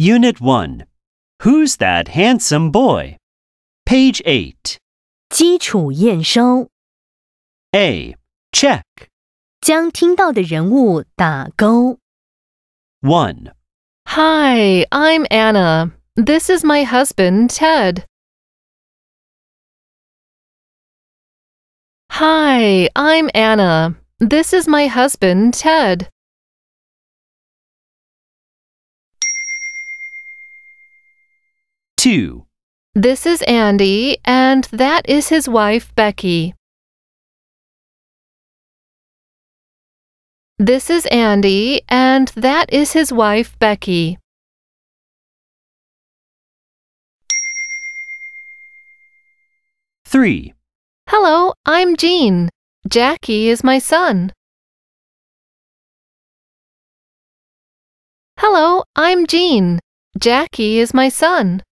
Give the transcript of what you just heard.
Unit 1. Who's that handsome boy? Page 8. 基础验收 A. Check. 将听到的人物打勾 1. Hi, I'm Anna. This is my husband, Ted. Hi, I'm Anna. This is my husband, Ted. 2. This is Andy, and that is his wife, Becky. This is Andy, and that is his wife, Becky. 3. Hello, I'm Jean. Jackie is my son. Hello, I'm Jean. Jackie is my son.